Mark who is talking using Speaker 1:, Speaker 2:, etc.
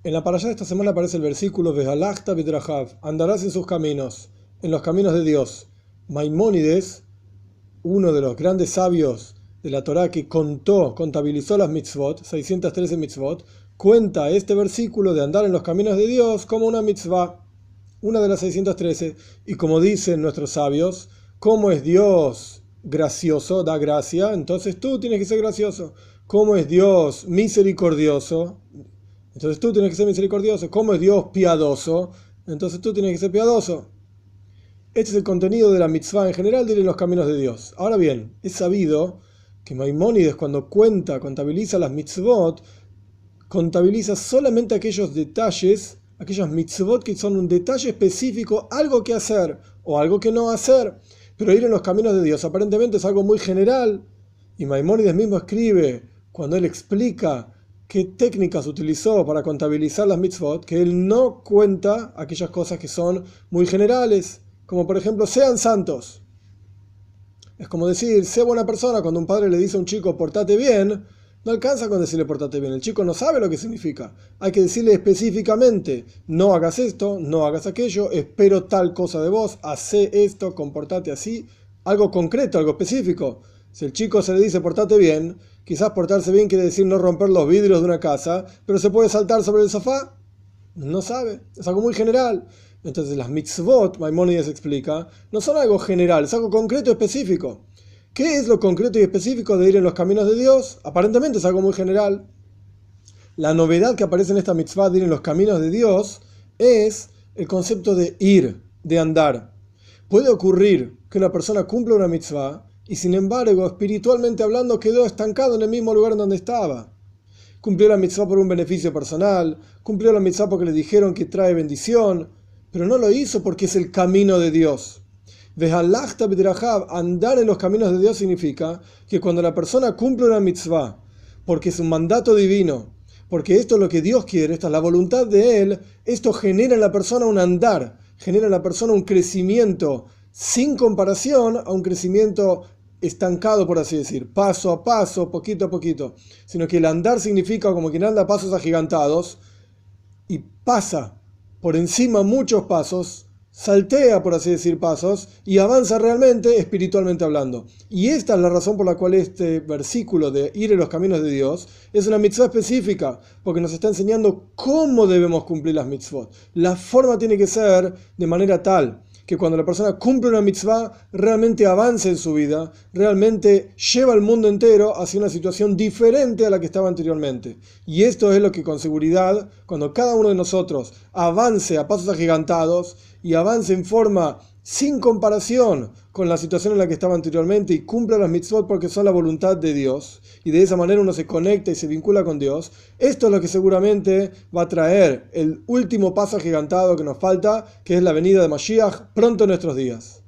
Speaker 1: En la parashá de esta semana aparece el versículo Vehalachta bidrachav, andarás en sus caminos, en los caminos de Dios. Maimónides, uno de los grandes sabios de la Torá que contabilizó las mitzvot, 613 mitzvot, cuenta este versículo de andar en los caminos de Dios como una mitzvah, una de las 613. Y como dicen nuestros sabios, como es Dios gracioso, da gracia, entonces tú tienes que ser gracioso. Como es Dios misericordioso, entonces tú tienes que ser misericordioso. Como es Dios piadoso, entonces tú tienes que ser piadoso. Este es el contenido de la mitzvah en general de ir en los caminos de Dios. Ahora bien, es sabido que Maimónides, cuando contabiliza las mitzvot, contabiliza solamente aquellos detalles, aquellas mitzvot que son un detalle específico, algo que hacer o algo que no hacer. Pero ir en los caminos de Dios aparentemente es algo muy general. Y Maimónides mismo escribe, cuando él explica qué técnicas utilizó para contabilizar las mitzvot, que él no cuenta aquellas cosas que son muy generales, como por ejemplo, sean santos. Es como decir, sé buena persona. Cuando un padre le dice a un chico, portate bien, no alcanza con decirle portate bien. El chico no sabe lo que significa. Hay que decirle específicamente, no hagas esto, no hagas aquello, espero tal cosa de vos, hacé esto, comportate así. Algo concreto, algo específico. Si el chico se le dice portate bien, quizás portarse bien quiere decir no romper los vidrios de una casa, pero se puede saltar sobre el sofá. No sabe, es algo muy general. Entonces las mitzvot, Maimónides explica, no son algo general, es algo concreto y específico. ¿Qué es lo concreto y específico de ir en los caminos de Dios? Aparentemente es algo muy general. La novedad que aparece en esta mitzvah de ir en los caminos de Dios es el concepto de ir, de andar. Puede ocurrir que una persona cumpla una mitzvah y sin embargo, espiritualmente hablando, quedó estancado en el mismo lugar en donde estaba. Cumplió la mitzvah por un beneficio personal, cumplió la mitzvah porque le dijeron que trae bendición, pero no lo hizo porque es el camino de Dios. Vehalachta bidrachav, andar en los caminos de Dios significa que cuando la persona cumple una mitzvah, porque es un mandato divino, porque esto es lo que Dios quiere, esta es la voluntad de Él, esto genera en la persona un andar, genera en la persona un crecimiento sin comparación a un crecimiento estancado, por así decir, paso a paso, poquito a poquito, sino que el andar significa como quien anda a pasos agigantados y pasa por encima muchos pasos, saltea, por así decir, pasos y avanza realmente espiritualmente hablando. Y esta es la razón por la cual este versículo de ir en los caminos de Dios es una mitzvah específica, porque nos está enseñando cómo debemos cumplir las mitzvot. La forma tiene que ser de manera tal que cuando la persona cumple una mitzvah, realmente avance en su vida, realmente lleva al mundo entero hacia una situación diferente a la que estaba anteriormente. Y esto es lo que con seguridad, cuando cada uno de nosotros avance a pasos agigantados y avance en forma sin comparación con la situación en la que estaba anteriormente y cumpla las mitzvot porque son la voluntad de Dios, y de esa manera uno se conecta y se vincula con Dios, esto es lo que seguramente va a traer el último paso agigantado que nos falta, que es la venida de Mashiach pronto en nuestros días.